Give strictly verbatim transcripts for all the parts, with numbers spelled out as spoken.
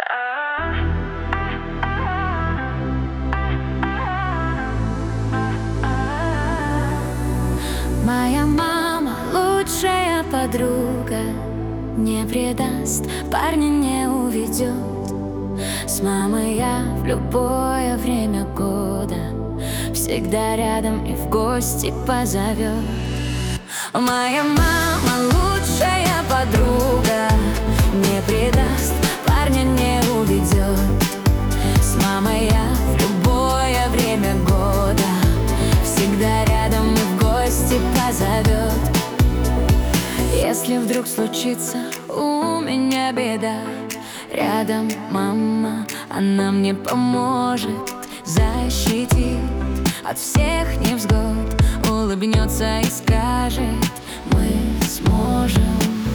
Моя мама лучшая подруга, не предаст, парня не уведет. С мамой я в любое время года всегда рядом и в гости позовет. Моя мама лучшая подруга, не предаст, парня не уведет. С мамой я в любое время года всегда рядом и в гости позовет. Если вдруг случится у меня беда, рядом мама, она мне поможет, защитит от всех невзгод, улыбнется и скажет: мы сможем.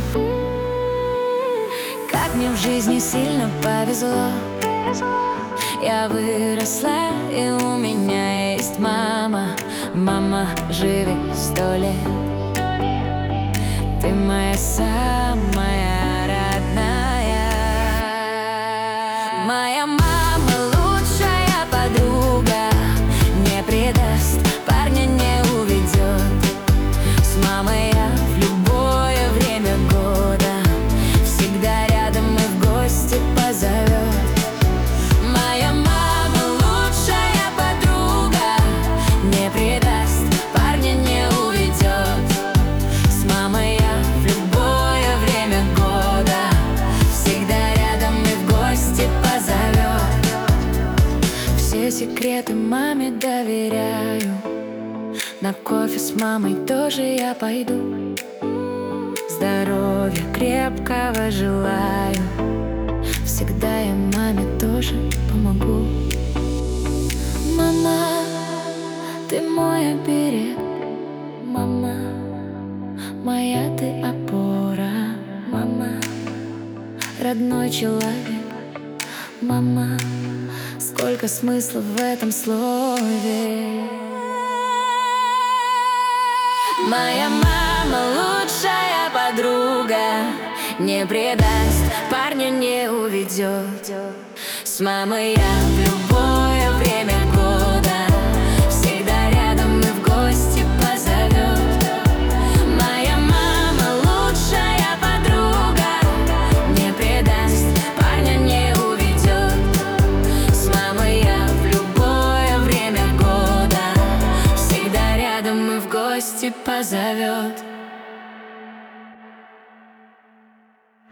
Как мне в жизни сильно повезло, я выросла, и у меня есть мама. Мама, живи сто лет, ты моя самая родная. Моя мама лучшая подруга, не предаст, парня не уведет. С мамой я в любое время года всегда рядом и в гости позовет. Моя мама лучшая подруга, не предаст, парня не уведет. С мамой я в любое время года всегда рядом и в гости позовет. Все секреты маме доверяю, на кофе с мамой тоже я пойду. Здоровья крепкого желаю, всегда я маме тоже помогу. Мама, ты мой оберег, мама, моя ты опора. Мама, родной человек, мама, сколько смысла в этом слове. Моя мама лучшая подруга, не предаст, парня не уведет. С мамой я в любое время